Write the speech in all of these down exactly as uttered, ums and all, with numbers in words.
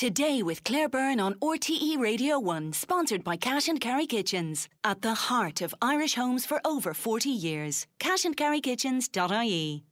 Today with Claire Byrne on R T E Radio one, sponsored by Cash and Carry Kitchens. At the heart of Irish homes for over forty years. cash and carry kitchens dot I E.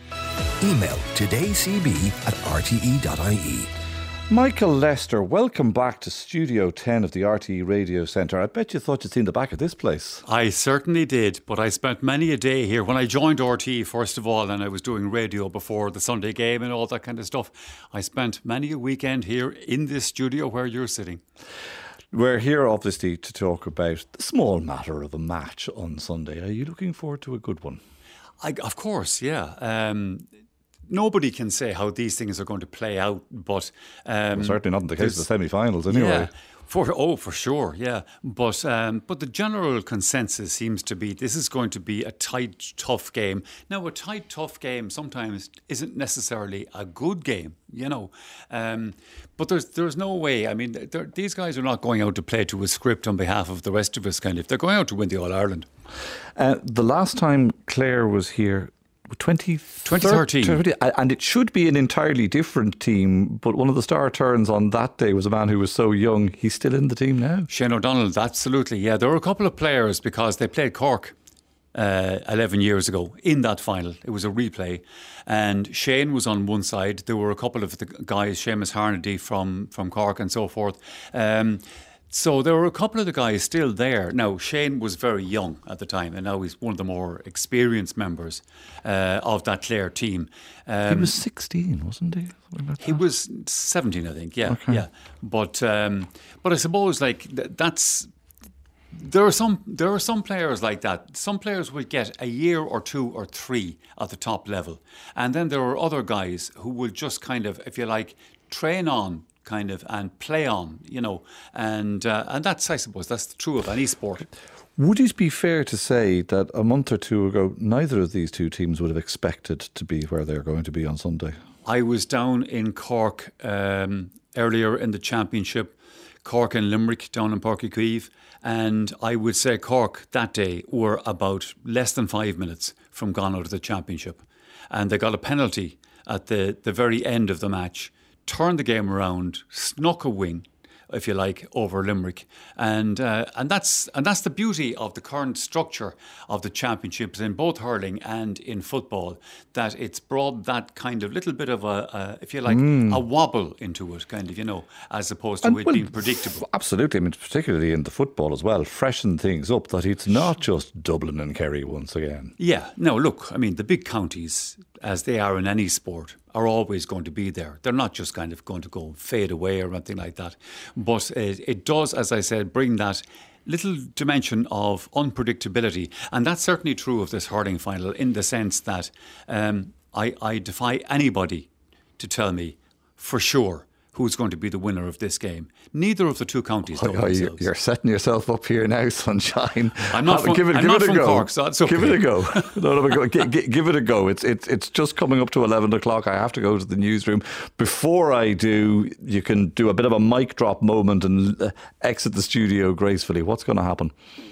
Email todaycb at r t e dot i e. Michael Lester, welcome back to Studio ten of the R T E Radio Centre. I bet you thought you'd seen the back of this place. I certainly did, but I spent many a day here. When I joined R T E, first of all, and I was doing radio before the Sunday game and all that kind of stuff, I spent many a weekend here in this studio where you're sitting. We're here, obviously, to talk about the small matter of a match on Sunday. Are you looking forward to a good one? I, of course, yeah. Um, Nobody can say how these things are going to play out, but um, well, certainly not in the case of the semi-finals, anyway. Yeah, for oh, for sure, yeah. But um, but the general consensus seems to be this is going to be a tight, tough game. Now, a tight, tough game sometimes isn't necessarily a good game, you know. Um, but there's there's no way. I mean, these guys are not going out to play to a script on behalf of the rest of us. Kind of, they're going out to win the All Ireland. Uh, the last time Claire was here, twenty thirteen and it should be an entirely different team, but one of the star turns on that day was a man who was so young. He's still in the team now. Shane O'Donnell, absolutely, yeah. There were a couple of players because they played Cork uh, eleven years ago in that final. It was a replay, and Shane was on one side. There were a couple of the guys, Seamus Harnedy from, from Cork and so forth. Um, So there were a couple of the guys still there. Now, Shane was very young at the time, and now he's one of the more experienced members uh, of that Clare team. Um, he was sixteen, wasn't he? He was seventeen, I think. Yeah, okay. yeah. But um, but I suppose like th- that's there are some there are some players like that. Some players would get a year or two or three at the top level, and then there are other guys who will just kind of, if you like, train on. Kind of and play on, you know, and uh, and that's, I suppose, that's true of any sport. Would it be fair to say that a month or two ago, neither of these two teams would have expected to be where they're going to be on Sunday? I was down in Cork um, earlier in the championship, Cork and Limerick down in Páirc Uí Chaoimh, and I would say Cork that day were about less than five minutes from gone out of the championship, and they got a penalty at the, the very end of the match. Turned the game around, snuck a win, if you like, over Limerick, and uh, and that's and that's the beauty of the current structure of the championships in both hurling and in football, that it's brought that kind of little bit of a, a if you like, mm. a wobble into it, kind of, you know, as opposed to and, it well, being predictable. Absolutely, I mean, particularly in the football as well, freshen things up, that it's not just Dublin and Kerry once again. Yeah, no, look, I mean, the big counties, as they are in any sport, are always going to be there. They're not just kind of going to go fade away or anything like that. But it, it does, as I said, bring that little dimension of unpredictability. And that's certainly true of this hurling final, in the sense that um, I, I defy anybody to tell me for sure who's going to be the winner of this game. Neither of the two counties know oh, themselves. You're setting yourself up here now, sunshine. I'm not from, give it, I'm give not it a from go. Cork, so that's okay. Give it a go. no, no, go. G- g- give it a go. It's, it's, it's just coming up to eleven o'clock. I have to go to the newsroom. Before I do, you can do a bit of a mic drop moment and uh, exit the studio gracefully. What's going to happen?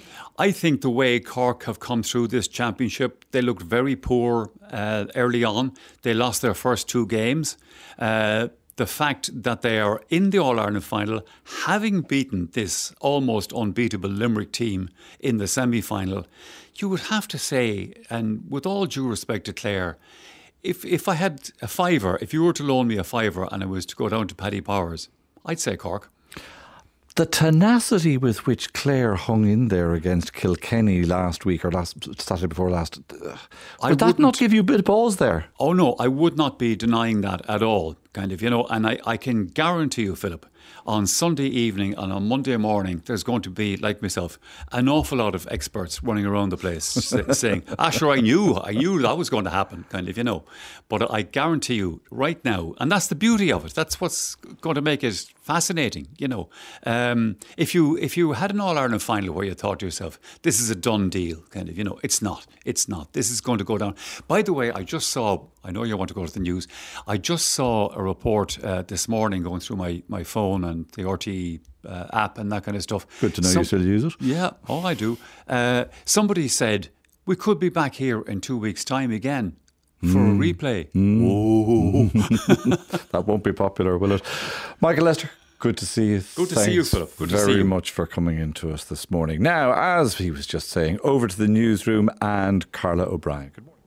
I think the way Cork have come through this championship, they looked very poor uh, early on. They lost their first two games. Uh, The fact that they are in the All-Ireland final, having beaten this almost unbeatable Limerick team in the semi-final, you would have to say, and with all due respect to Clare, if if I had a fiver, if you were to loan me a fiver and I was to go down to Paddy Powers, I'd say Cork. The tenacity with which Clare hung in there against Kilkenny last week, or last Saturday before last, uh, would that not give you a bit of pause there? Oh no, I would not be denying that at all, kind of, you know, and I, I can guarantee you, Philip, on Sunday evening and on Monday morning, there's going to be, like myself, an awful lot of experts running around the place saying, ah, sure, I knew, I knew that was going to happen, kind of, you know. But I guarantee you right now, and that's the beauty of it, that's what's going to make it fascinating, you know. Um, if you if you had an All-Ireland final where you thought to yourself, this is a done deal, kind of, you know, it's not, it's not. This is going to go down. By the way, I just saw, I know you want to go to the news, I just saw a report uh, this morning going through my, my phone and the R T E uh, app and that kind of stuff. Good to know Some, you still use it. Yeah, oh, I do. Uh, somebody said, we could be back here in two weeks' time again. for mm. a replay. Mm. Whoa. That won't be popular, will it? Michael Lester, good to see you. Good to Thanks see you, Philip. Good to very see you. much for coming into us this morning. Now, as he was just saying, over to the newsroom and Carla O'Brien. Good morning.